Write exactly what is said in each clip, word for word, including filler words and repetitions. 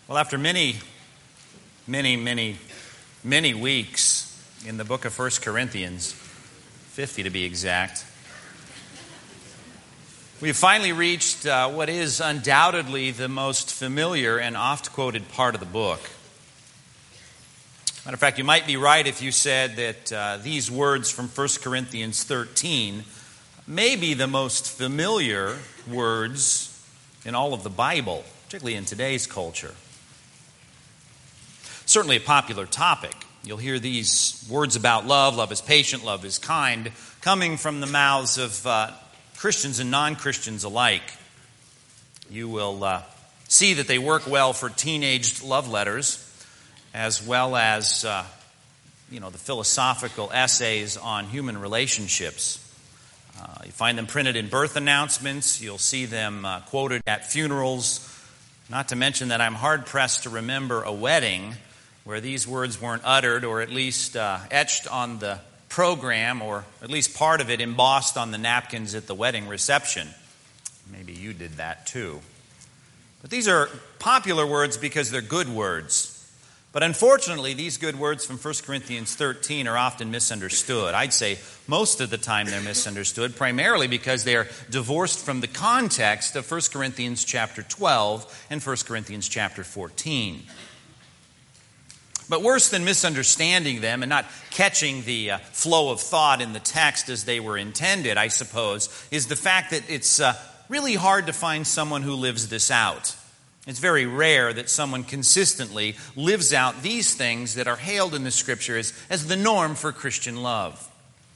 Well, after many, many, many, many weeks in the book of First Corinthians, fifty to be exact, we've finally reached uh, what is undoubtedly the most familiar and oft-quoted part of the book. Matter of fact, you might be right if you said that uh, these words from First Corinthians thirteen may be the most familiar words in all of the Bible, particularly in today's culture. Certainly a popular topic. You'll hear these words about love, love is patient, love is kind, coming from the mouths of uh, Christians and non-Christians alike. You will uh, see that they work well for teenaged love letters, as well as uh, you know, the philosophical essays on human relationships. Uh, you find them printed in birth announcements. You'll see them uh, quoted at funerals. Not to mention that I'm hard-pressed to remember a wedding where these words weren't uttered, or at least uh, etched on the program, or at least part of it embossed on the napkins at the wedding reception. Maybe you did that too. But these are popular words because they're good words. But unfortunately, these good words from First Corinthians thirteen are often misunderstood. I'd say most of the time they're misunderstood, primarily because they are divorced from the context of First Corinthians chapter twelve and First Corinthians chapter fourteen. But worse than misunderstanding them and not catching the uh, flow of thought in the text as they were intended, I suppose, is the fact that it's uh, really hard to find someone who lives this out. It's very rare that someone consistently lives out these things that are hailed in the Scripture as, as the norm for Christian love.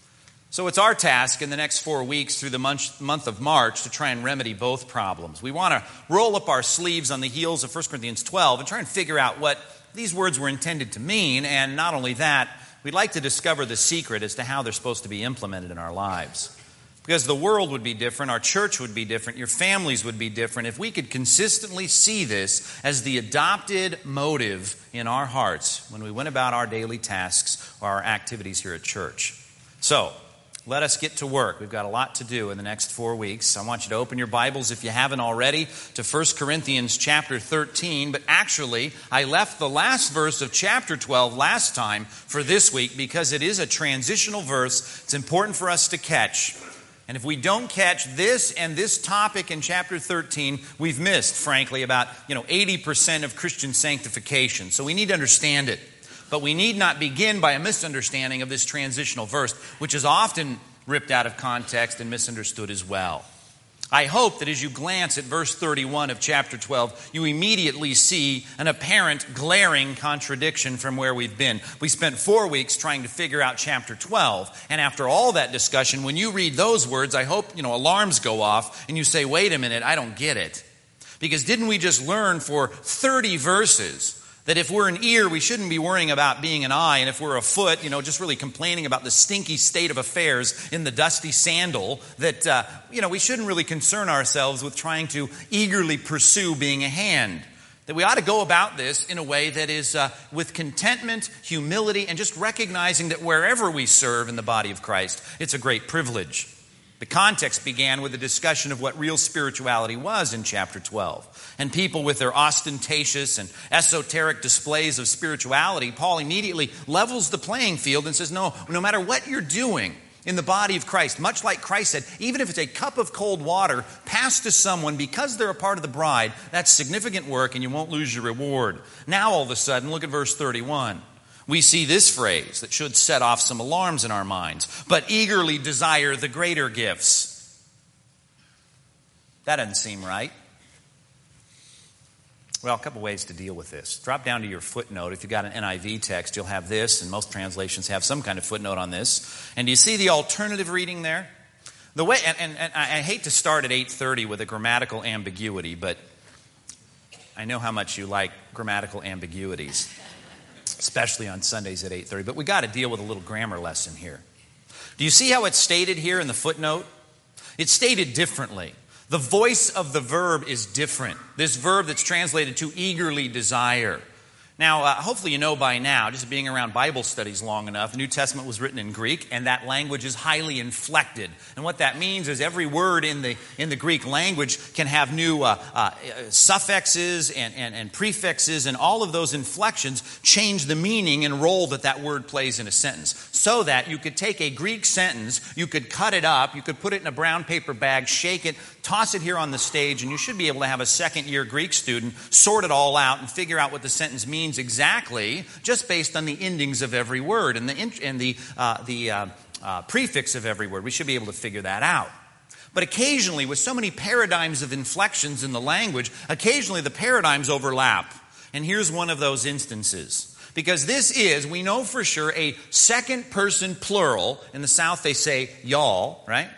So it's our task in the next four weeks through the month, month of March to try and remedy both problems. We want to roll up our sleeves on the heels of First Corinthians twelve and try and figure out what these words were intended to mean, and not only that, we'd like to discover the secret as to how they're supposed to be implemented in our lives. Because the world would be different, our church would be different, your families would be different if we could consistently see this as the adopted motive in our hearts when we went about our daily tasks or our activities here at church. So, let us get to work. We've got a lot to do in the next four weeks. I want you to open your Bibles, if you haven't already, to First Corinthians chapter thirteen. But actually, I left the last verse of chapter twelve last time for this week because it is a transitional verse. It's important for us to catch. And if we don't catch this and this topic in chapter thirteen, we've missed, frankly, about you know eighty percent of Christian sanctification. So we need to understand it. But we need not begin by a misunderstanding of this transitional verse, which is often ripped out of context and misunderstood as well. I hope that as you glance at verse thirty-one of chapter twelve, you immediately see an apparent glaring contradiction from where we've been. We spent four weeks trying to figure out chapter twelve, and after all that discussion, when you read those words, I hope you know alarms go off and you say, wait a minute, I don't get it. Because didn't we just learn for thirty verses that if we're an ear, we shouldn't be worrying about being an eye, and if we're a foot, you know, just really complaining about the stinky state of affairs in the dusty sandal, that, uh, you know, we shouldn't really concern ourselves with trying to eagerly pursue being a hand. That we ought to go about this in a way that is uh, with contentment, humility, and just recognizing that wherever we serve in the body of Christ, it's a great privilege. The context began with a discussion of what real spirituality was in chapter twelve. And people with their ostentatious and esoteric displays of spirituality, Paul immediately levels the playing field and says, no, no matter what you're doing in the body of Christ, much like Christ said, even if it's a cup of cold water passed to someone because they're a part of the bride, that's significant work and you won't lose your reward. Now all of a sudden, look at verse thirty-one. We see this phrase that should set off some alarms in our minds. But eagerly desire the greater gifts. That doesn't seem right. Well, a couple ways to deal with this. Drop down to your footnote. If you've got an N I V text, you'll have this, and most translations have some kind of footnote on this. And do you see the alternative reading there? The way, and, and, and I hate to start at eight thirty with a grammatical ambiguity, but I know how much you like grammatical ambiguities, especially on Sundays at eight thirty. But we got to deal with a little grammar lesson here. Do you see how it's stated here in the footnote? It's stated differently. The voice of the verb is different. This verb that's translated to eagerly desire. Now, uh, hopefully you know by now, just being around Bible studies long enough, the New Testament was written in Greek, and that language is highly inflected. And what that means is every word in the in the Greek language can have new uh, uh, suffixes and, and, and prefixes, and all of those inflections change the meaning and role that that word plays in a sentence. So that you could take a Greek sentence, you could cut it up, you could put it in a brown paper bag, shake it, toss it here on the stage, and you should be able to have a second-year Greek student sort it all out and figure out what the sentence means exactly, just based on the endings of every word and the and the uh, the uh, uh, prefix of every word. We should be able to figure that out. But occasionally, with so many paradigms of inflections in the language, occasionally the paradigms overlap. And here's one of those instances. Because this is, we know for sure, a second person plural. In the South they say y'all, right?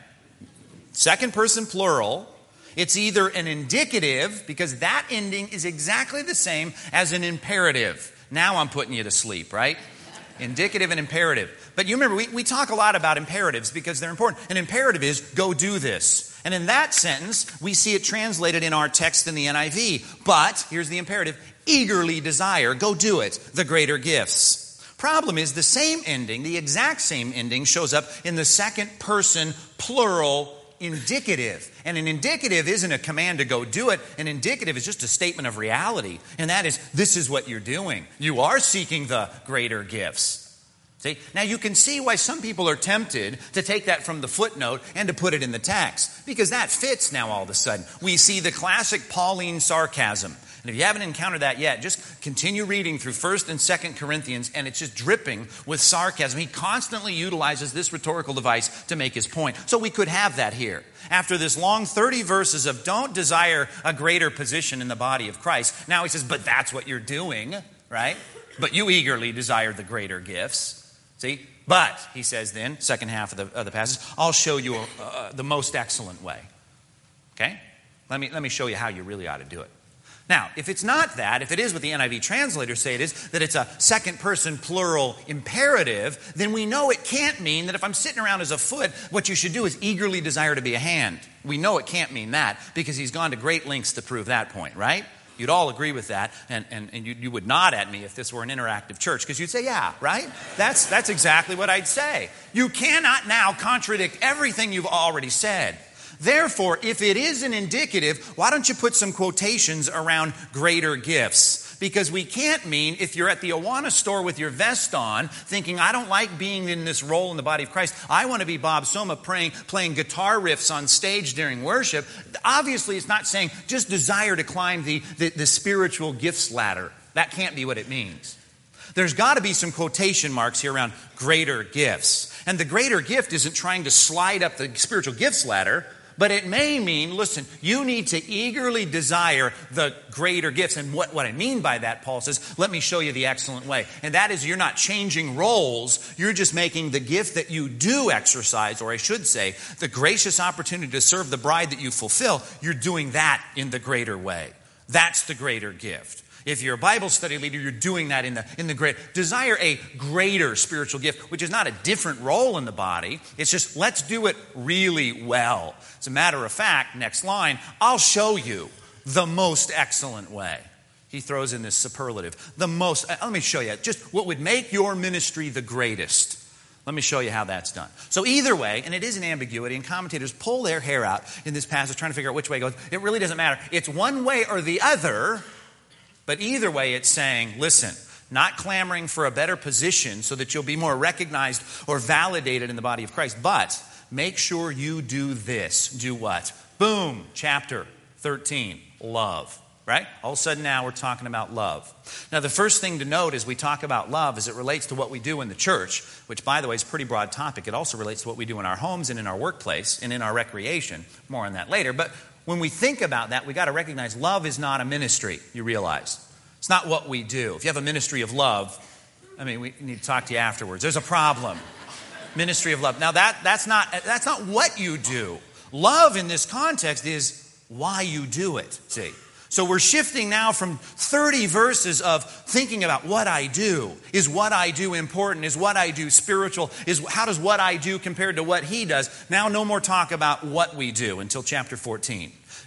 Second person plural. It's either an indicative, because that ending is exactly the same as an imperative. Now I'm putting you to sleep, right? Indicative and imperative. But you remember, we, we talk a lot about imperatives because they're important. An imperative is, go do this. And in that sentence, we see it translated in our text in the N I V. But, here's the imperative, eagerly desire, go do it, the greater gifts. Problem is, the same ending, the exact same ending, shows up in the second person plural indicative. And an indicative isn't a command to go do it. An indicative is just a statement of reality. And that is, this is what you're doing. You are seeking the greater gifts. See? Now you can see why some people are tempted to take that from the footnote and to put it in the text. Because that fits now all of a sudden. We see the classic Pauline sarcasm. And if you haven't encountered that yet, just continue reading through First and Second Corinthians, and it's just dripping with sarcasm. He constantly utilizes this rhetorical device to make his point. So we could have that here. After this long thirty verses of don't desire a greater position in the body of Christ, now he says, but that's what you're doing, right? But you eagerly desire the greater gifts. See? But, he says then, second half of the, of the passage, I'll show you uh, the most excellent way. Okay? Let me, let me show you how you really ought to do it. Now, if it's not that, if it is what the N I V translators say it is, that it's a second person plural imperative, then we know it can't mean that if I'm sitting around as a foot, what you should do is eagerly desire to be a hand. We know it can't mean that because he's gone to great lengths to prove that point, right? You'd all agree with that, and, and, and you, you would nod at me if this were an interactive church, because you'd say, yeah, right? That's, that's exactly what I'd say. You cannot now contradict everything you've already said. Therefore, if it is an indicative, why don't you put some quotations around greater gifts? Because we can't mean if you're at the Awana store with your vest on, thinking, I don't like being in this role in the body of Christ. I want to be Bob Soma praying, playing guitar riffs on stage during worship. Obviously, it's not saying just desire to climb the, the, the spiritual gifts ladder. That can't be what it means. There's got to be some quotation marks here around greater gifts. And the greater gift isn't trying to slide up the spiritual gifts ladder. But it may mean, listen, you need to eagerly desire the greater gifts. And what, what I mean by that, Paul says, let me show you the excellent way. And that is, you're not changing roles. You're just making the gift that you do exercise, or I should say, the gracious opportunity to serve the bride that you fulfill, you're doing that in the greater way. That's the greater gift. If you're a Bible study leader, you're doing that in the in the great. Desire a greater spiritual gift, which is not a different role in the body. It's just, let's do it really well. As a matter of fact, next line, I'll show you the most excellent way. He throws in this superlative. The most, let me show you, just what would make your ministry the greatest. Let me show you how that's done. So either way, and it is an ambiguity, and commentators pull their hair out in this passage trying to figure out which way it goes. It really doesn't matter. It's one way or the other. But either way, it's saying, listen, not clamoring for a better position so that you'll be more recognized or validated in the body of Christ, but make sure you do this. Do what? Boom, chapter thirteen, love, right? All of a sudden now we're talking about love. Now the first thing to note as we talk about love as it relates to what we do in the church, which by the way is a pretty broad topic. It also relates to what we do in our homes and in our workplace and in our recreation. More on that later. But when we think about that, we got to recognize love is not a ministry, you realize. It's not what we do. If you have a ministry of love, I mean, we need to talk to you afterwards. There's a problem. Ministry of love. Now, that, that's not, that's not what you do. Love in this context is why you do it, see. So we're shifting now from thirty verses of thinking about what I do. Is what I do important? Is what I do spiritual? Is how does what I do compared to what he does? Now no more talk about what we do until chapter fourteen.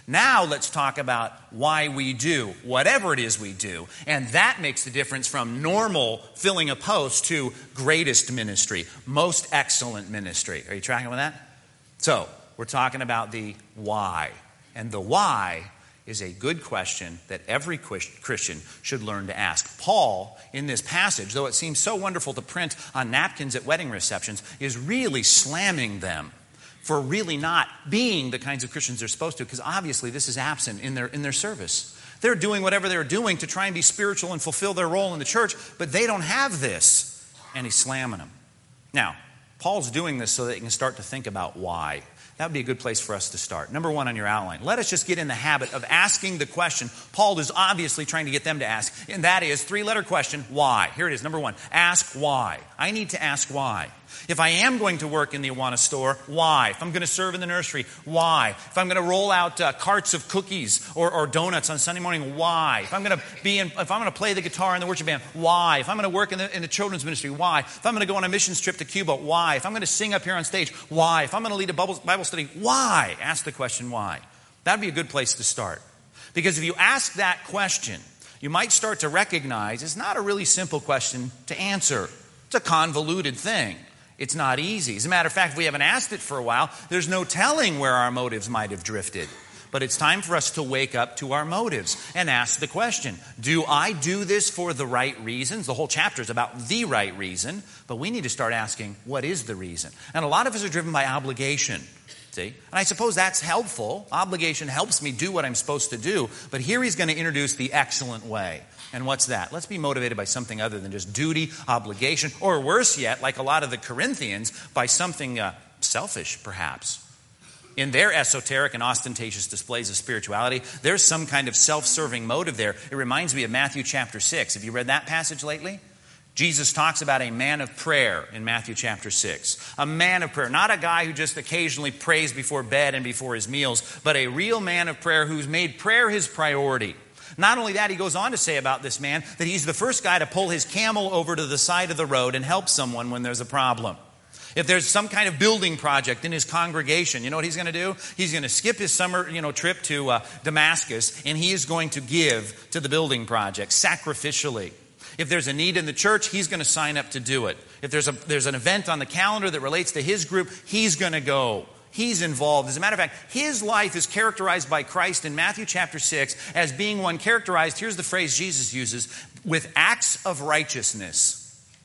Now let's talk about why we do whatever it is we do. And that makes the difference from normal filling a post to greatest ministry, most excellent ministry. Are you tracking with that? So, we're talking about the why. And the why is a good question that every Christian should learn to ask. Paul, in this passage, though it seems so wonderful to print on napkins at wedding receptions, is really slamming them for really not being the kinds of Christians they're supposed to, because obviously this is absent in their in their service. They're doing whatever they're doing to try and be spiritual and fulfill their role in the church, but they don't have this, and he's slamming them. Now, Paul's doing this so that he can start to think about why. That would be a good place for us to start. Number one on your outline. Let us just get in the habit of asking the question Paul is obviously trying to get them to ask, and that is, three-letter question, why? Here it is, number one, ask why. I need to ask why. If I am going to work in the Awana store, why? If I'm going to serve in the nursery, why? If I'm going to roll out uh, carts of cookies or, or donuts on Sunday morning, why? If I'm going to be in, if I'm going to play the guitar in the worship band, why? If I'm going to work in the, in the children's ministry, why? If I'm going to go on a missions trip to Cuba, why? If I'm going to sing up here on stage, why? If I'm going to lead a Bible study, why? Ask the question why. That'd be a good place to start. Because if you ask that question, you might start to recognize it's not a really simple question to answer. It's a convoluted thing. It's not easy. As a matter of fact, if we haven't asked it for a while, there's no telling where our motives might have drifted. But it's time for us to wake up to our motives and ask the question, do I do this for the right reasons? The whole chapter is about the right reason, but we need to start asking, what is the reason? And a lot of us are driven by obligation. See? And I suppose that's helpful. Obligation helps me do what I'm supposed to do. But here he's going to introduce the excellent way. And what's that? Let's be motivated by something other than just duty, obligation, or worse yet, like a lot of the Corinthians, by something uh, selfish, perhaps. In their esoteric and ostentatious displays of spirituality, there's some kind of self-serving motive there. It reminds me of Matthew chapter six. Have you read that passage lately? Jesus talks about a man of prayer in Matthew chapter six. A man of prayer, not a guy who just occasionally prays before bed and before his meals, but a real man of prayer who's made prayer his priority. Not only that, he goes on to say about this man that he's the first guy to pull his camel over to the side of the road and help someone when there's a problem. If there's some kind of building project in his congregation, you know what he's going to do? He's going to skip his summer, you know, trip to uh, Damascus, and he is going to give to the building project sacrificially. If there's a need in the church, he's going to sign up to do it. If there's a there's an event on the calendar that relates to his group, he's going to go. He's involved. As a matter of fact, his life is characterized by Christ in Matthew chapter six as being one characterized, here's the phrase Jesus uses, with acts of righteousness.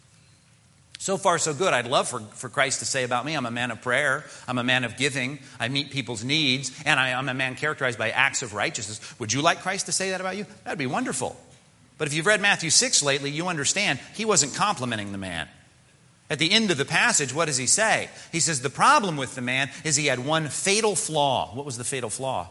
So far, so good. I'd love for, for Christ to say about me, I'm a man of prayer, I'm a man of giving, I meet people's needs, and I, I'm a man characterized by acts of righteousness. Would you like Christ to say that about you? That'd be wonderful. But if you've read Matthew six lately, you understand he wasn't complimenting the man. At the end of the passage, what does he say? He says the problem with the man is he had one fatal flaw. What was the fatal flaw?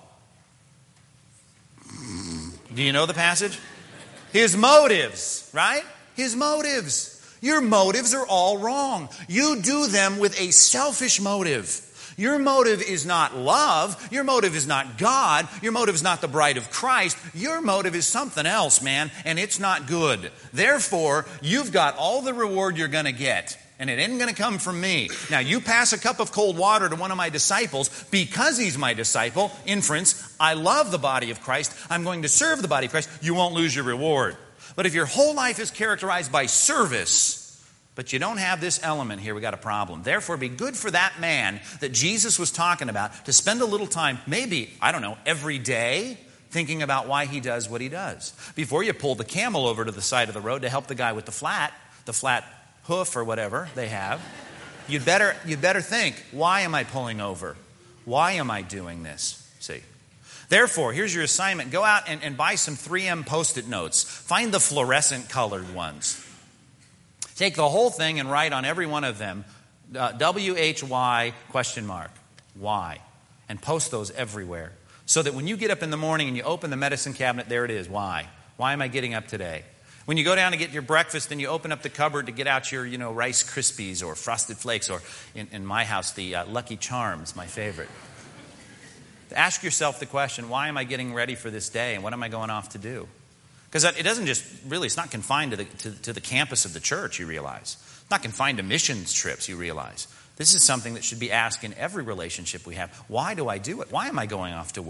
Do you know the passage? His motives, right? His motives. Your motives are all wrong. You do them with a selfish motive. Your motive is not love. Your motive is not God. Your motive is not the bride of Christ. Your motive is something else, man, and it's not good. Therefore, you've got all the reward you're going to get, and it isn't going to come from me. Now, you pass a cup of cold water to one of my disciples because he's my disciple. Inference, I love the body of Christ. I'm going to serve the body of Christ. You won't lose your reward. But if your whole life is characterized by service, but you don't have this element here, we got a problem. Therefore, it'd be good for that man that Jesus was talking about to spend a little time, maybe, I don't know, every day, thinking about why he does what he does. Before you pull the camel over to the side of the road to help the guy with the flat, the flat hoof or whatever they have, you'd better, you'd better think, why am I pulling over? Why am I doing this? See? Therefore, here's your assignment. Go out and, and buy some three M Post-it notes. Find the fluorescent colored ones. Take the whole thing and write on every one of them, uh, W H Y question mark, why, and post those everywhere. So that when you get up in the morning and you open the medicine cabinet, there it is, why? Why am I getting up today? When you go down to get your breakfast and you open up the cupboard to get out your, you know, Rice Krispies or Frosted Flakes, or in, in my house, the uh, Lucky Charms, my favorite. Ask yourself the question, why am I getting ready for this day and what am I going off to do? Because it doesn't just, really, it's not confined to the, to, to the campus of the church, you realize. It's not confined to missions trips, you realize. This is something that should be asked in every relationship we have. Why do I do it? Why am I going off to work?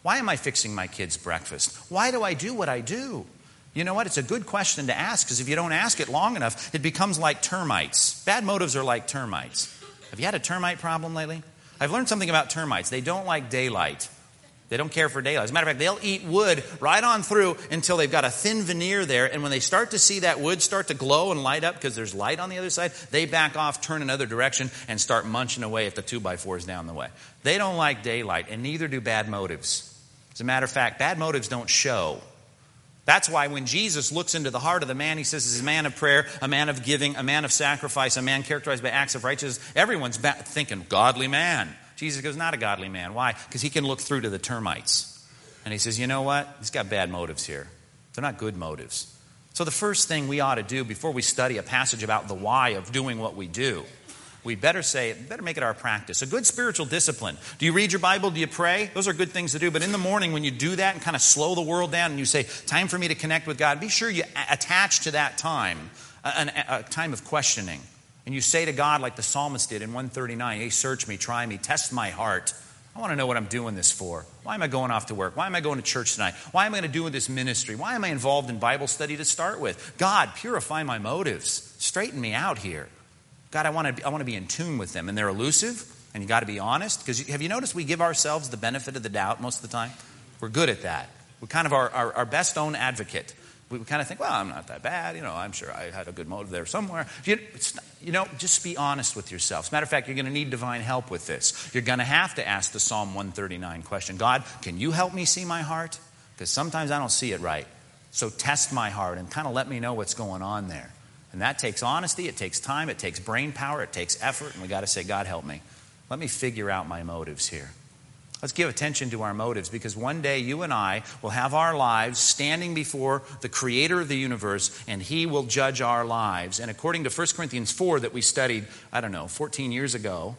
Why am I fixing my kids' breakfast? Why do I do what I do? You know what? It's a good question to ask, because if you don't ask it long enough, it becomes like termites. Bad motives are like termites. Have you had a termite problem lately? I've learned something about termites. They don't like daylight. They don't care for daylight. As a matter of fact, they'll eat wood right on through until they've got a thin veneer there. And when they start to see that wood start to glow and light up because there's light on the other side, they back off, turn another direction, and start munching away at the two by fours down the way. They don't like daylight, and neither do bad motives. As a matter of fact, bad motives don't show. That's why when Jesus looks into the heart of the man, he says he's a man of prayer, a man of giving, a man of sacrifice, a man characterized by acts of righteousness. Everyone's thinking, godly man. Jesus goes, not a godly man. Why? Because he can look through to the termites. And he says, you know what? He's got bad motives here. They're not good motives. So the first thing we ought to do before we study a passage about the why of doing what we do, we better say, better make it our practice. A good spiritual discipline. Do you read your Bible? Do you pray? Those are good things to do. But in the morning when you do that and kind of slow the world down and you say, time for me to connect with God, be sure you attach to that time a, a, a time of questioning. And you say to God like the psalmist did in one thirty-nine, hey, search me, try me, test my heart. I want to know what I'm doing this for. Why am I going off to work? Why am I going to church tonight? Why am I going to do this ministry? Why am I involved in Bible study to start with? God, purify my motives. Straighten me out here. God, I want to, I want to be in tune with them. And they're elusive, and you got to be honest. Because have you noticed we give ourselves the benefit of the doubt most of the time? We're good at that. We're kind of our, our, our best own advocate. We kind of think, well, I'm not that bad. You know, I'm sure I had a good motive there somewhere. You, it's, you know, just be honest with yourself. As a matter of fact, you're going to need divine help with this. You're going to have to ask the Psalm one thirty-nine question. God, can you help me see my heart? Because sometimes I don't see it right. So test my heart and kind of let me know what's going on there. And that takes honesty. It takes time. It takes brain power. It takes effort. And we got to say, God, help me. Let me figure out my motives here. Let's give attention to our motives, because one day you and I will have our lives standing before the Creator of the universe, and He will judge our lives. And according to First Corinthians four that we studied, I don't know, fourteen years ago,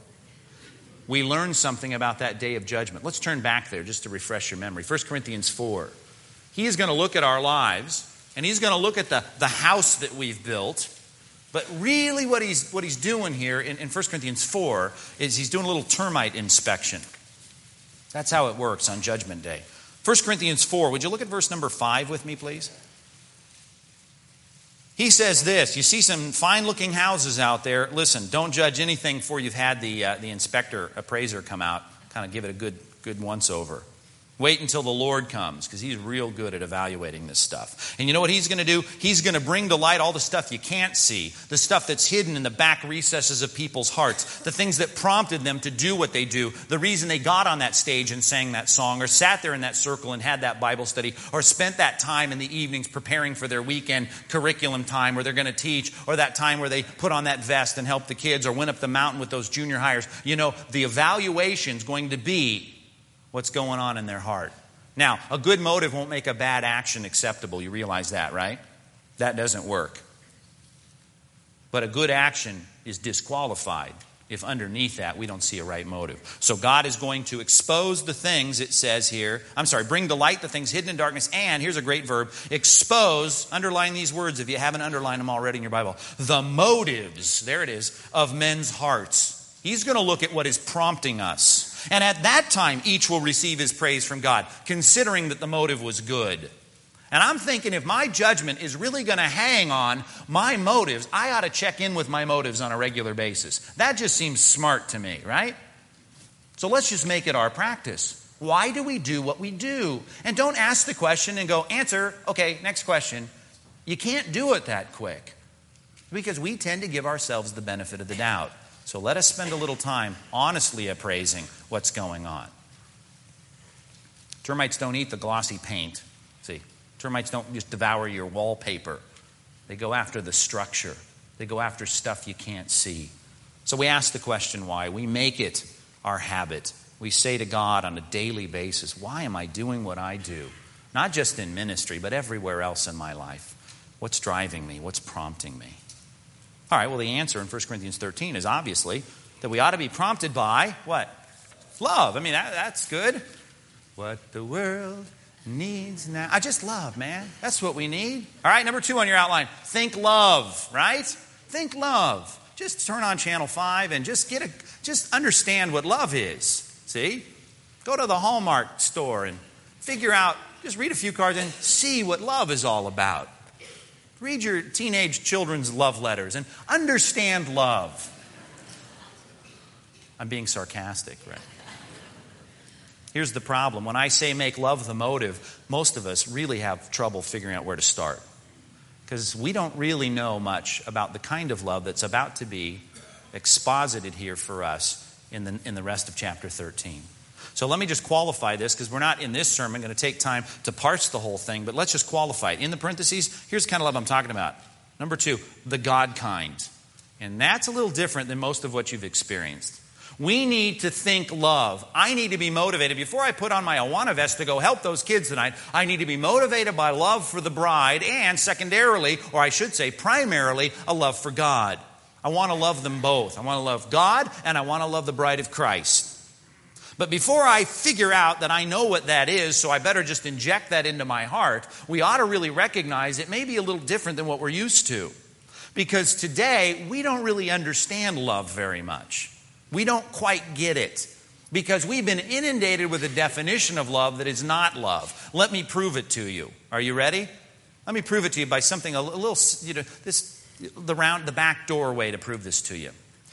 we learned something about that day of judgment. Let's turn back there just to refresh your memory. First Corinthians four. He is going to look at our lives, and He's going to look at the, the house that we've built. But really what He's, what he's doing here in, in First Corinthians four is He's doing a little termite inspection. That's how it works on Judgment Day. First Corinthians four, would you look at verse number five with me, please? He says this, you see some fine-looking houses out there. Listen, don't judge anything before you've had the, uh, the inspector, appraiser come out. Kind of give it a good, good once-over. Wait until the Lord comes, because He's real good at evaluating this stuff. And you know what He's going to do? He's going to bring to light all the stuff you can't see, the stuff that's hidden in the back recesses of people's hearts, the things that prompted them to do what they do, the reason they got on that stage and sang that song, or sat there in that circle and had that Bible study, or spent that time in the evenings preparing for their weekend curriculum time where they're going to teach, or that time where they put on that vest and help the kids, or went up the mountain with those junior hires. You know, the evaluation's going to be what's going on in their heart. Now, a good motive won't make a bad action acceptable. You realize that, right? That doesn't work. But a good action is disqualified if underneath that we don't see a right motive. So God is going to expose the things, it says here. I'm sorry, bring to light the things hidden in darkness. And here's a great verb, expose, underline these words if you haven't underlined them already in your Bible. The motives, there it is, of men's hearts. He's going to look at what is prompting us. And at that time, each will receive his praise from God, considering that the motive was good. And I'm thinking if my judgment is really going to hang on my motives, I ought to check in with my motives on a regular basis. That just seems smart to me, right? So let's just make it our practice. Why do we do what we do? And don't ask the question and go, answer, okay, next question. You can't do it that quick, because we tend to give ourselves the benefit of the doubt. So let us spend a little time honestly appraising what's going on. Termites don't eat the glossy paint. See, termites don't just devour your wallpaper. They go after the structure. They go after stuff you can't see. So we ask the question why. We make it our habit. We say to God on a daily basis, why am I doing what I do? Not just in ministry, but everywhere else in my life. What's driving me? What's prompting me? All right, well, the answer in First Corinthians thirteen is obviously that we ought to be prompted by what? Love. I mean, that, that's good. What the world needs now. I just love, man. That's what we need. All right, number two on your outline. Think love, right? Think love. Just turn on Channel five and just get a, just understand what love is. See? Go to the Hallmark store and figure out, just read a few cards and see what love is all about. Read your teenage children's love letters and understand love. I'm being sarcastic, right? Here's the problem. When I say make love the motive, most of us really have trouble figuring out where to start. Because we don't really know much about the kind of love that's about to be exposited here for us in the, in the rest of chapter thirteen. So let me just qualify this, because we're not in this sermon going to take time to parse the whole thing, but let's just qualify it. In the parentheses, here's the kind of love I'm talking about. Number two, the God kind. And that's a little different than most of what you've experienced. We need to think love. I need to be motivated. Before I put on my Awana vest to go help those kids tonight, I need to be motivated by love for the bride and secondarily, or I should say primarily, a love for God. I want to love them both. I want to love God and I want to love the bride of Christ. But before I figure out that I know what that is, so I better just inject that into my heart, we ought to really recognize it may be a little different than what we're used to. Because today, we don't really understand love very much. We don't quite get it. Because we've been inundated with a definition of love that is not love. Let me prove it to you. Are you ready? Let me prove it to you by something a little, you know, this, the round, the back door way to prove this to you.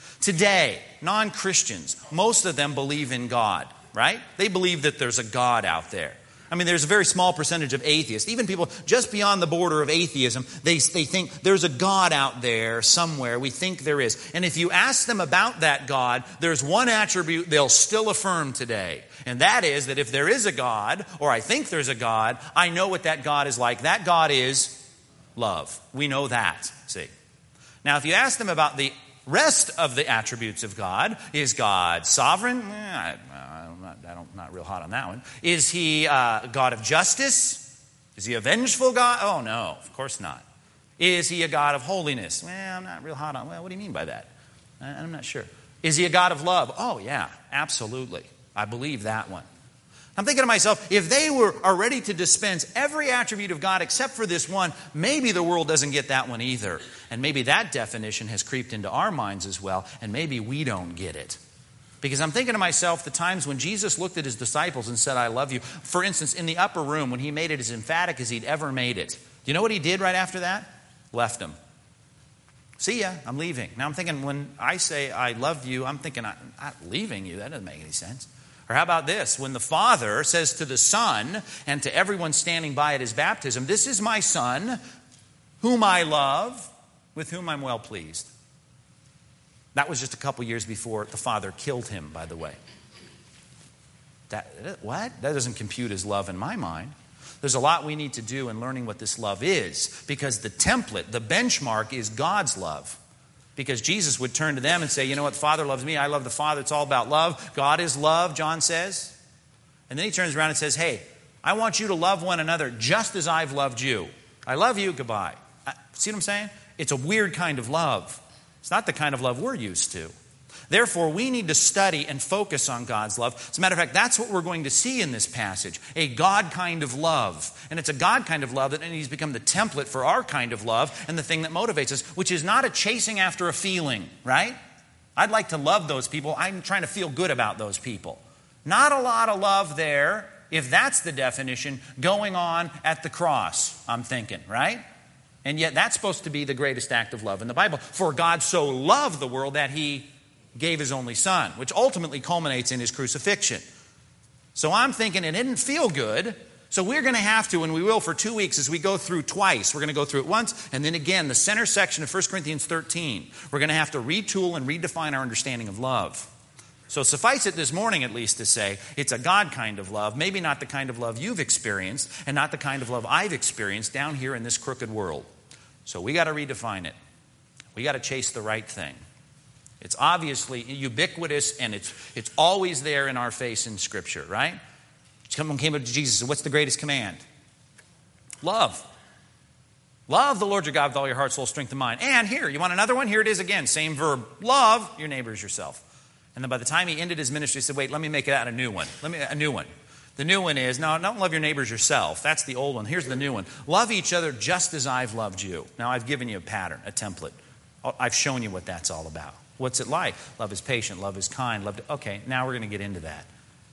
Today, non-Christians, most of them believe in God, right? They believe that there's a God out there. I mean, there's a very small percentage of atheists. Even people just beyond the border of atheism, they, they think there's a God out there somewhere. We think there is. And if you ask them about that God, there's one attribute they'll still affirm today. And that is that if there is a God, or I think there's a God, I know what that God is like. That God is love. We know that, see. Now, if you ask them about the rest of the attributes of God, is God sovereign? Eh, I, I'm not, I don't, not real hot on that one. Is he uh, a God of justice? Is he a vengeful God? Oh, no, of course not. Is he a God of holiness? Well, I'm not real hot on. Well, what do you mean by that? I, I'm not sure. Is he a God of love? Oh, yeah, absolutely. I believe that one. I'm thinking to myself, if they were are ready to dispense every attribute of God except for this one, maybe the world doesn't get that one either. And maybe that definition has creeped into our minds as well, and maybe we don't get it. Because I'm thinking to myself, the times when Jesus looked at his disciples and said, I love you. For instance, in the upper room, when he made it as emphatic as he'd ever made it. Do you know what he did right after that? Left them. See ya, I'm leaving. Now I'm thinking, when I say I love you, I'm thinking, I'm not leaving you. That doesn't make any sense. Or how about this? When the Father says to the Son and to everyone standing by at his baptism, this is my Son, whom I love, with whom I'm well pleased. That was just a couple years before the Father killed him, by the way. That, what? That doesn't compute as love in my mind. There's a lot we need to do in learning what this love is, because the template, the benchmark is God's love. Because Jesus would turn to them and say, you know what, the Father loves me, I love the Father, it's all about love. God is love, John says. And then he turns around and says, hey, I want you to love one another just as I've loved you. I love you, goodbye. See what I'm saying? It's a weird kind of love. It's not the kind of love we're used to. Therefore, we need to study and focus on God's love. As a matter of fact, that's what we're going to see in this passage. A God kind of love. And it's a God kind of love that needs to become the template for our kind of love and the thing that motivates us, which is not a chasing after a feeling, right? I'd like to love those people. I'm trying to feel good about those people. Not a lot of love there, if that's the definition, going on at the cross, I'm thinking, right? And yet that's supposed to be the greatest act of love in the Bible. For God so loved the world that he gave his only Son, which ultimately culminates in his crucifixion. So I'm thinking it didn't feel good, so we're going to have to, and we will for two weeks as we go through twice. We're going to go through it once, and then again, the center section of First Corinthians thirteen. We're going to have to retool and redefine our understanding of love. So suffice it this morning at least to say, it's a God kind of love, maybe not the kind of love you've experienced, and not the kind of love I've experienced down here in this crooked world. So we got to redefine it. We got to chase the right thing. It's obviously ubiquitous, and it's it's always there in our face in Scripture, right? Someone came up to Jesus and said, what's the greatest command? Love. Love the Lord your God with all your heart, soul, strength, and mind. And here, you want another one? Here it is again, same verb. Love your neighbor as yourself. And then by the time he ended his ministry, he said, wait, let me make it out a new one. Let me a new one. The new one is, no, don't love your neighbors yourself. That's the old one. Here's the new one. Love each other just as I've loved you. Now, I've given you a pattern, a template. I've shown you what that's all about. What's it like? Love is patient. Love is kind. Love to, okay, now we're going to get into that.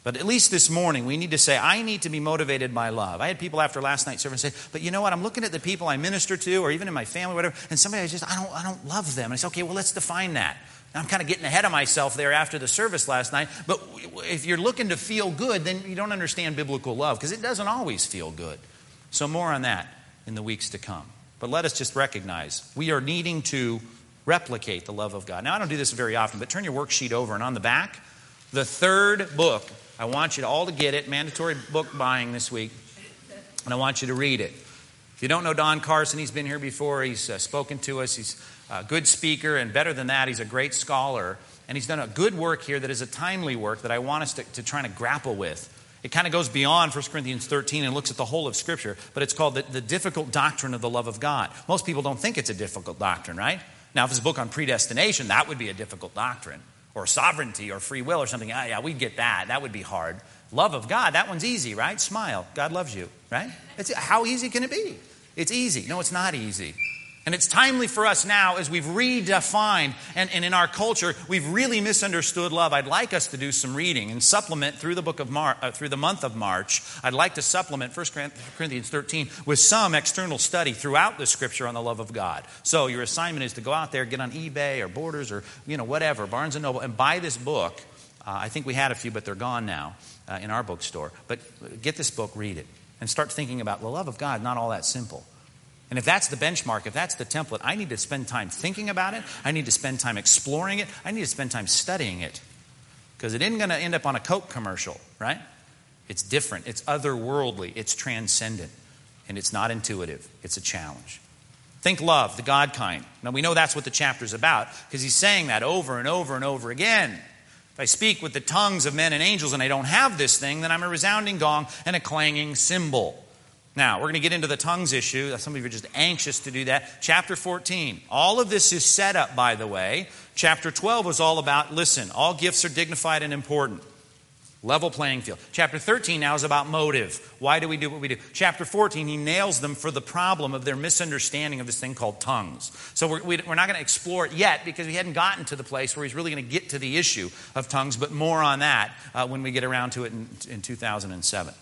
But at least this morning, we need to say, I need to be motivated by love. I had people after last night's service say, but you know what? I'm looking at the people I minister to, or even in my family, whatever, and somebody I just, I don't, I don't love them. And I say, okay, well, let's define that. And I'm kind of getting ahead of myself there after the service last night. But if you're looking to feel good, then you don't understand biblical love, because it doesn't always feel good. So more on that in the weeks to come. But let us just recognize we are needing to replicate the love of God. Now, I don't do this very often, but turn your worksheet over, and on the back, the third book. I want you to all to get it, mandatory book buying this week, and I want you to read it. If you don't know Don Carson, he's been here before. He's uh, spoken to us. He's a good speaker, and better than that, he's a great scholar, and he's done a good work here that is a timely work that I want us to, to try to grapple with. It kind of goes beyond First Corinthians thirteen and looks at the whole of Scripture, but it's called the, the difficult doctrine of the love of God. Most people don't think it's a difficult doctrine, right? Now, if it's a book on predestination, that would be a difficult doctrine. Or sovereignty or free will or something. Ah, yeah, we'd get that. That would be hard. Love of God, that one's easy, right? Smile. God loves you, right? It's, how easy can it be? It's easy. No, it's not easy. And it's timely for us now as we've redefined, and, and in our culture, we've really misunderstood love. I'd like us to do some reading and supplement through the book of Mar- uh, through the month of March. I'd like to supplement First Corinthians thirteen with some external study throughout the Scripture on the love of God. So your assignment is to go out there, get on eBay or Borders or you know whatever, Barnes and Noble, and buy this book. Uh, I think we had a few, but they're gone now uh, in our bookstore. But get this book, read it, and start thinking about the love of God. Not all that simple. And if that's the benchmark, if that's the template, I need to spend time thinking about it. I need to spend time exploring it. I need to spend time studying it. Because it isn't going to end up on a Coke commercial, right? It's different. It's otherworldly. It's transcendent. And it's not intuitive. It's a challenge. Think love, the God kind. Now, we know that's what the chapter's about, because he's saying that over and over and over again. If I speak with the tongues of men and angels and I don't have this thing, then I'm a resounding gong and a clanging cymbal. Now, we're going to get into the tongues issue. Some of you are just anxious to do that. Chapter fourteen. All of this is set up, by the way. Chapter twelve was all about, listen, all gifts are dignified and important. Level playing field. Chapter thirteen now is about motive. Why do we do what we do? Chapter fourteen, he nails them for the problem of their misunderstanding of this thing called tongues. So we're, we're not going to explore it yet because we hadn't gotten to the place where he's really going to get to the issue of tongues, but more on that uh, when we get around to it in, in two thousand seven.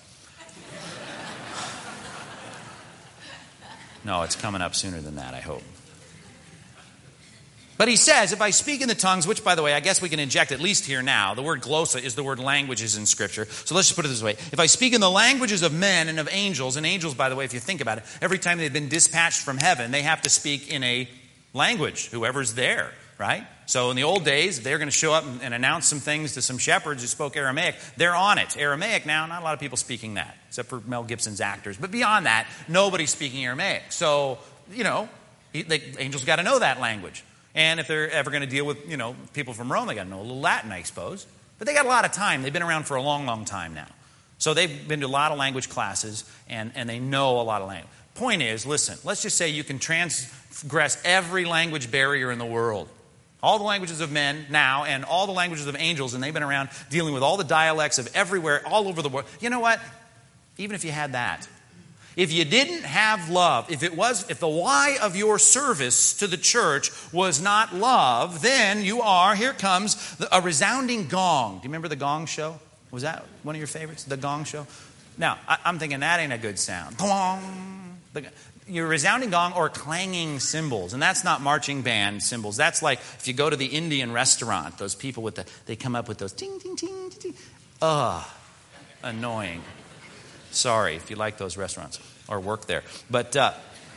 No, it's coming up sooner than that, I hope. But he says, if I speak in the tongues, which, by the way, I guess we can inject at least here now. The word glossa is the word languages in Scripture. So let's just put it this way. If I speak in the languages of men and of angels, and angels, by the way, if you think about it, every time they've been dispatched from heaven, they have to speak in a language, whoever's there, right? So in the old days, if they're going to show up and, and announce some things to some shepherds who spoke Aramaic, they're on it. Aramaic now, not a lot of people speaking that, except for Mel Gibson's actors. But beyond that, nobody's speaking Aramaic. So, you know, the angels got to know that language. And if they're ever going to deal with, you know, people from Rome, they got to know a little Latin, I suppose. But they got a lot of time. They've been around for a long, long time now. So they've been to a lot of language classes, and, and they know a lot of language. Point is, listen, let's just say you can transgress every language barrier in the world. All the languages of men now and all the languages of angels, and they've been around dealing with all the dialects of everywhere, all over the world. You know what? Even if you had that, if you didn't have love, if it was, if the why of your service to the church was not love, then you are, here comes a resounding gong. Do you remember the Gong Show? Was that one of your favorites? The Gong Show? Now, I'm thinking that ain't a good sound. Gong. Your resounding gong or clanging cymbals. And that's not marching band cymbals. That's like if you go to the Indian restaurant, those people with the, they come up with those ting, ting, ting, ting, ting. Ugh, annoying. Sorry if you like those restaurants or work there. But uh,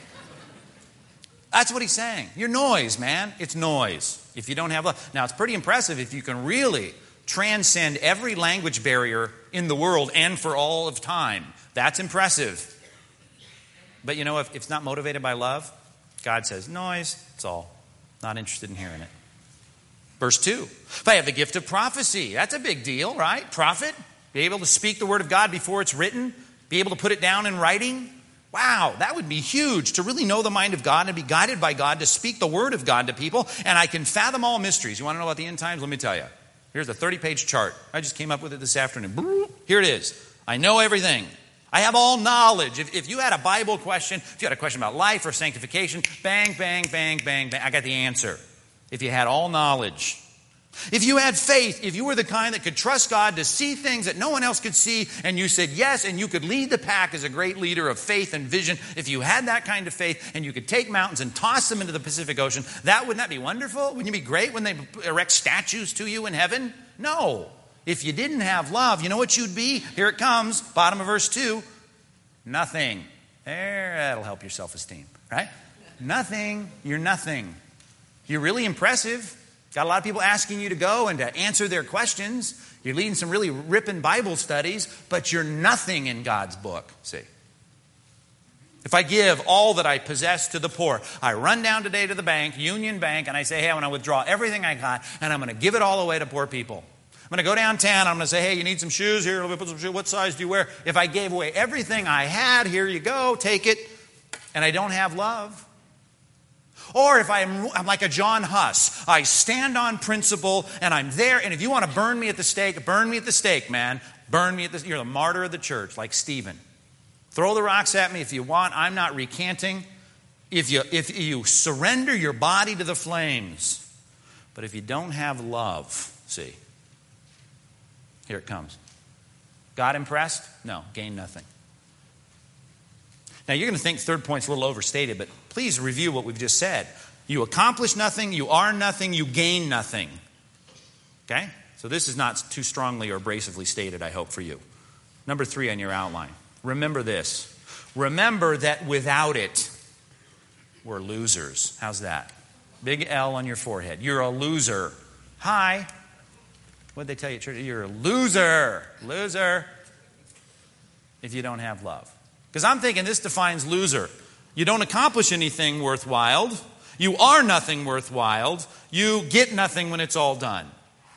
that's what he's saying. Your noise, man. It's noise. If you don't have love. Now, it's pretty impressive if you can really transcend every language barrier in the world and for all of time. That's impressive. But you know, if it's not motivated by love, God says, noise, it's all. Not interested in hearing it. Verse two, if I have the gift of prophecy, that's a big deal, right? Prophet, be able to speak the word of God before it's written, be able to put it down in writing. Wow, that would be huge, to really know the mind of God and be guided by God to speak the word of God to people. And I can fathom all mysteries. You want to know about the end times? Let me tell you. Here's a thirty-page chart. I just came up with it this afternoon. Here it is. I know everything. I have all knowledge. If, if you had a Bible question, if you had a question about life or sanctification, bang, bang, bang, bang, bang, I got the answer. If you had all knowledge. If you had faith, if you were the kind that could trust God to see things that no one else could see, and you said yes, and you could lead the pack as a great leader of faith and vision, if you had that kind of faith and you could take mountains and toss them into the Pacific Ocean, that wouldn't that be wonderful? Wouldn't it be great when they erect statues to you in heaven? No. If you didn't have love, you know what you'd be? Here it comes, bottom of verse two. Nothing. There, that'll help your self-esteem, right? Nothing. You're nothing. You're really impressive. Got a lot of people asking you to go and to answer their questions. You're leading some really ripping Bible studies, but you're nothing in God's book, see. If I give all that I possess to the poor, I run down today to the bank, Union Bank, and I say, hey, I want to withdraw everything I got, and I'm going to give it all away to poor people. I'm going to go downtown, I'm going to say, hey, you need some shoes? Here, let me put some shoes. What size do you wear? If I gave away everything I had, here you go, take it, and I don't have love. Or if I'm, I'm like a John Huss, I stand on principle and I'm there, and if you want to burn me at the stake, burn me at the stake, man. Burn me at the, you're the martyr of the church, like Stephen. Throw the rocks at me if you want, I'm not recanting. If you, if you surrender your body to the flames, but if you don't have love, see, here it comes. God impressed? No, gain nothing. Now, you're going to think third point's a little overstated, but please review what we've just said. You accomplish nothing, you are nothing, you gain nothing. Okay? So this is not too strongly or abrasively stated, I hope, for you. Number three on your outline. Remember this. Remember that without it, we're losers. How's that? Big L on your forehead. You're a loser. Hi. What did they tell you at church? You're a loser. Loser. If you don't have love. Because I'm thinking this defines loser. You don't accomplish anything worthwhile. You are nothing worthwhile. You get nothing when it's all done.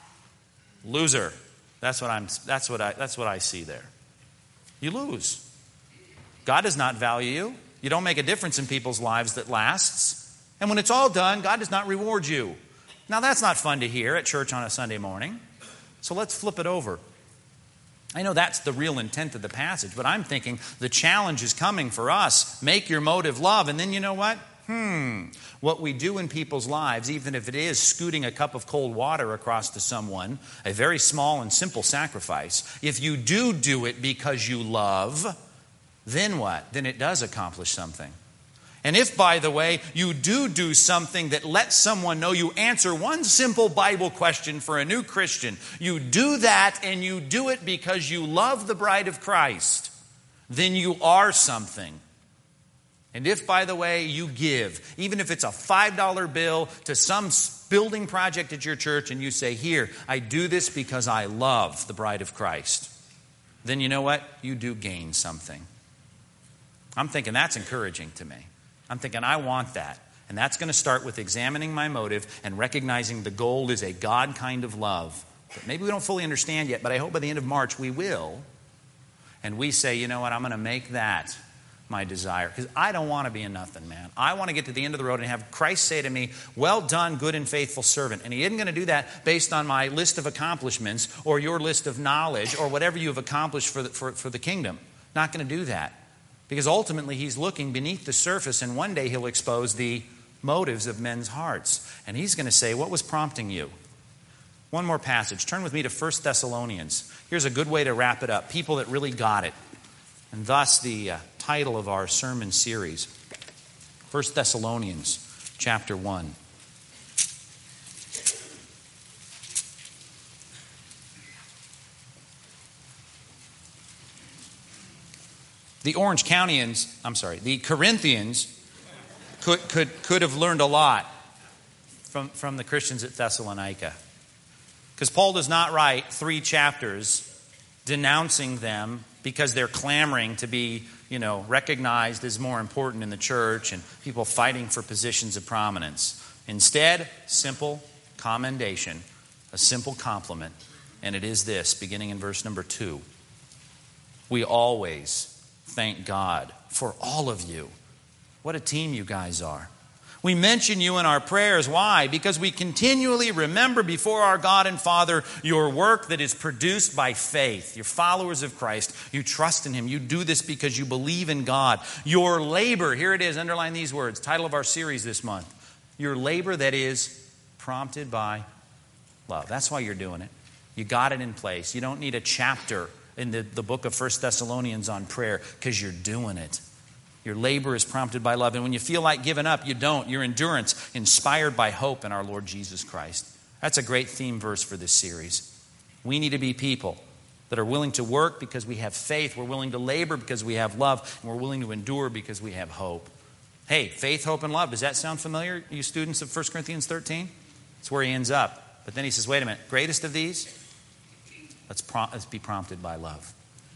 Loser. That's what I'm that's what I that's what I see there. You lose. God does not value you. You don't make a difference in people's lives that lasts. And when it's all done, God does not reward you. Now that's not fun to hear at church on a Sunday morning. So let's flip it over. I know that's the real intent of the passage, but I'm thinking the challenge is coming for us. Make your motive love. And then you know what? Hmm. What we do in people's lives, even if it is scooting a cup of cold water across to someone, a very small and simple sacrifice, if you do do it because you love, then what? Then it does accomplish something. And if, by the way, you do do something that lets someone know you answer one simple Bible question for a new Christian, you do that and you do it because you love the bride of Christ, then you are something. And if, by the way, you give, even if it's a five dollar bill to some building project at your church and you say, here, I do this because I love the bride of Christ, then you know what? You do gain something. I'm thinking that's encouraging to me. I'm thinking, I want that. And that's going to start with examining my motive and recognizing the goal is a God kind of love that maybe we don't fully understand yet, but I hope by the end of March we will. And we say, you know what, I'm going to make that my desire. Because I don't want to be a nothing, man. I want to get to the end of the road and have Christ say to me, well done, good and faithful servant. And he isn't going to do that based on my list of accomplishments or your list of knowledge or whatever you have accomplished for the, for, for the kingdom. Not going to do that. Because ultimately he's looking beneath the surface and one day he'll expose the motives of men's hearts. And he's going to say, what was prompting you? One more passage. Turn with me to First Thessalonians. Here's a good way to wrap it up. People that really got it. And thus the uh, title of our sermon series. First Thessalonians chapter one. The Orange Countyans, I'm sorry, the Corinthians could, could, could have learned a lot from, from the Christians at Thessalonica. Because Paul does not write three chapters denouncing them because they're clamoring to be, you know, recognized as more important in the church and people fighting for positions of prominence. Instead, simple commendation, a simple compliment, and it is this, beginning in verse number two. We always thank God for all of you. What a team you guys are. We mention you in our prayers. Why? Because we continually remember before our God and Father your work that is produced by faith. You're followers of Christ. You trust in Him. You do this because you believe in God. Your labor, here it is, underline these words, title of our series this month. Your labor that is prompted by love. That's why you're doing it. You got it in place. You don't need a chapter in the, the book of First Thessalonians on prayer because you're doing it. Your labor is prompted by love. And when you feel like giving up, you don't. Your endurance, inspired by hope in our Lord Jesus Christ. That's a great theme verse for this series. We need to be people that are willing to work because we have faith. We're willing to labor because we have love. And we're willing to endure because we have hope. Hey, faith, hope, and love. Does that sound familiar, you students of First Corinthians thirteen? That's where he ends up. But then he says, wait a minute. Greatest of these? Let's, prom- let's be prompted by love.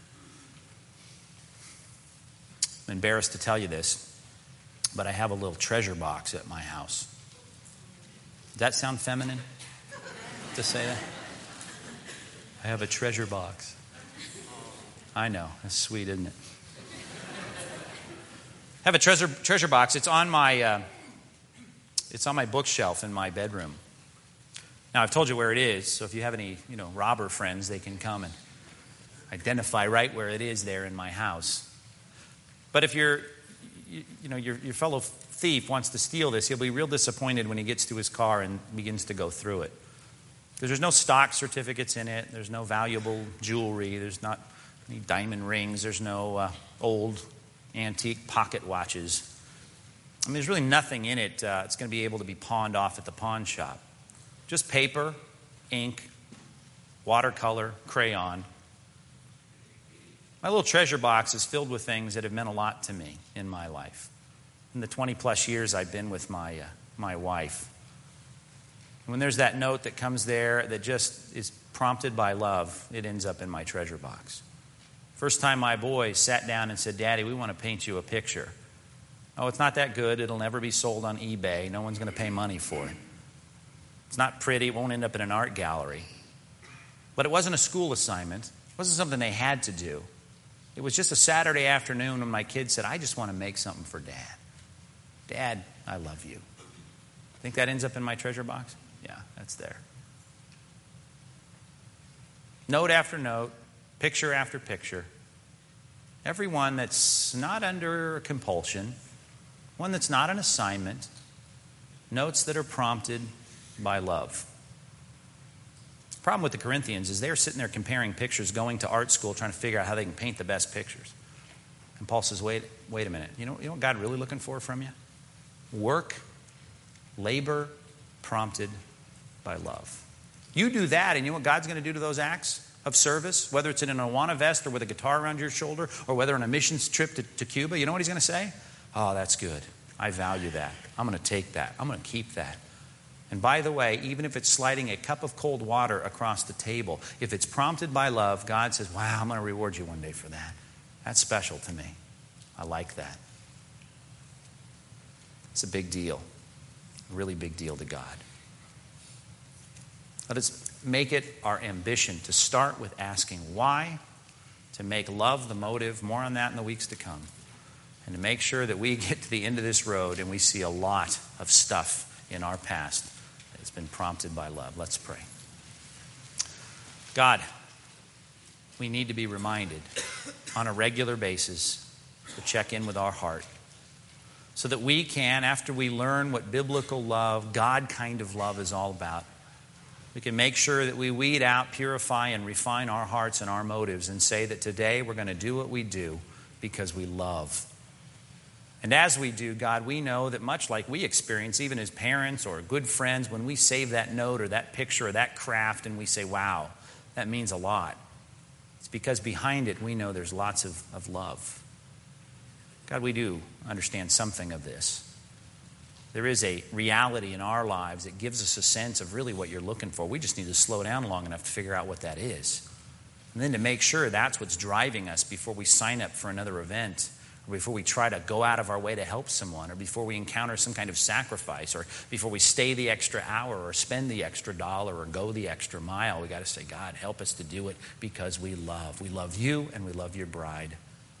I'm embarrassed to tell you this, but I have a little treasure box at my house. Does that sound feminine to say that? I have a treasure box. I know. That's sweet, isn't it? I have a treasure treasure box. It's on my uh, it's on my bookshelf in my bedroom. Now, I've told you where it is, so if you have any, you know, robber friends, they can come and identify right where it is there in my house. But if you're, you, you know, your, your fellow thief wants to steal this, he'll be real disappointed when he gets to his car and begins to go through it. Because there's no stock certificates in it. There's no valuable jewelry. There's not any diamond rings. There's no uh, old antique pocket watches. I mean, there's really nothing in it uh, that's going to be able to be pawned off at the pawn shop. Just paper, ink, watercolor, crayon. My little treasure box is filled with things that have meant a lot to me in my life. In the twenty plus years I've been with my uh, my wife. When there's that note that comes there that just is prompted by love, it ends up in my treasure box. First time my boys sat down and said, Daddy, we want to paint you a picture. Oh, it's not that good. It'll never be sold on eBay. No one's going to pay money for it. It's not pretty. It won't end up in an art gallery. But it wasn't a school assignment. It wasn't something they had to do. It was just a Saturday afternoon when my kids said, I just want to make something for Dad. Dad, I love you. Think that ends up in my treasure box? Yeah, that's there. Note after note, picture after picture. Every one that's not under compulsion, one that's not an assignment, notes that are prompted by love. The problem with the Corinthians is they're sitting there comparing pictures, going to art school, trying to figure out how they can paint the best pictures. And Paul says, wait, wait a minute. You know, you know what God's really looking for from you? Work, labor, prompted by love. You do that, and you know what God's going to do to those acts of service? Whether it's in an Awana vest or with a guitar around your shoulder, or whether on a missions trip to, to Cuba, you know what he's going to say? Oh, that's good. I value that. I'm going to take that. I'm going to keep that. And by the way, even if it's sliding a cup of cold water across the table, if it's prompted by love, God says, wow, I'm going to reward you one day for that. That's special to me. I like that. It's a big deal. A really big deal to God. Let us make it our ambition to start with asking why, to make love the motive, more on that in the weeks to come, and to make sure that we get to the end of this road and we see a lot of stuff in our past that's been prompted by love. Let's pray. God, we need to be reminded on a regular basis to check in with our heart so that we can, after we learn what biblical love, God kind of love is all about, we can make sure that we weed out, purify, and refine our hearts and our motives and say that today we're going to do what we do because we love. And as we do, God, we know that much like we experience, even as parents or good friends, when we save that note or that picture or that craft and we say, wow, that means a lot. It's because behind it we know there's lots of, of love. God, we do understand something of this. There is a reality in our lives that gives us a sense of really what you're looking for. We just need to slow down long enough to figure out what that is. And then to make sure that's what's driving us before we sign up for another event, or before we try to go out of our way to help someone, or before we encounter some kind of sacrifice, or before we stay the extra hour or spend the extra dollar or go the extra mile. We got to say, God, help us to do it because we love. We love you and we love your bride.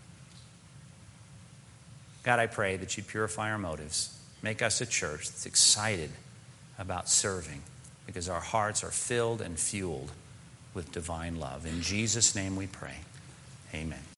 God, I pray that you'd purify our motives. Make us a church that's excited about serving because our hearts are filled and fueled with divine love. In Jesus' name we pray. Amen.